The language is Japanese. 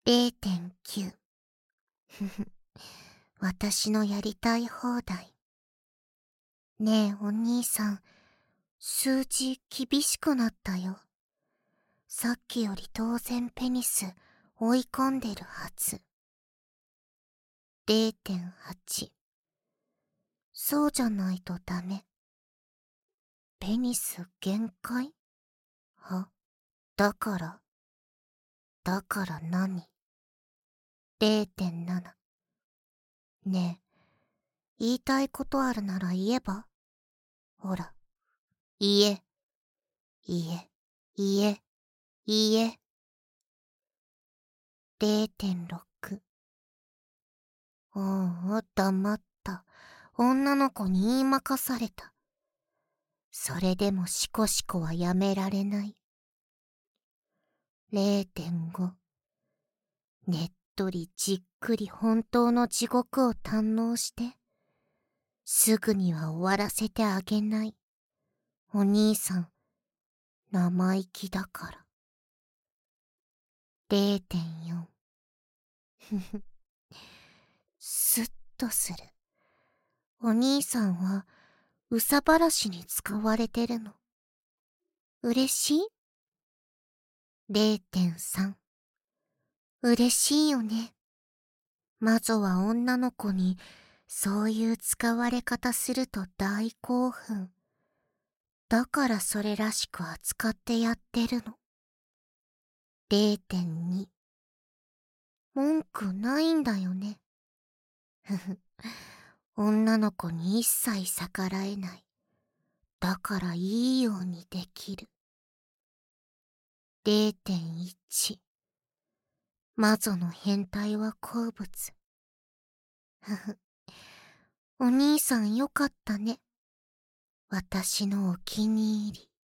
0.9 ふふ私のやりたい放題。ねえお兄さん、数字厳しくなったよ。さっきより当然ペニス追い込んでるはず。0.8 そうじゃないとダメ。ペニス限界？だから何？ 0.7 ねえ、言いたいことあるなら言えば？ほら、言え。0.6 おう、黙った。女の子に言いまかされた。それでもシコシコはやめられない。0.5 ねっとりじっくり本当の地獄を堪能して、すぐには終わらせてあげない。お兄さん、生意気だから。0.4 ふふ、スッとする。お兄さんは、うさばらしに使われてるの。嬉しい？ 0.3 嬉しいよね。魔女は女の子にそういう使われ方すると大興奮。だからそれらしく扱ってやってるの。0.2 文句ないんだよね。ふふ、女の子に一切逆らえない。だからいいようにできる。0.1 魔女の変態は好物。ふふ、お兄さんよかったね。私のお気に入り。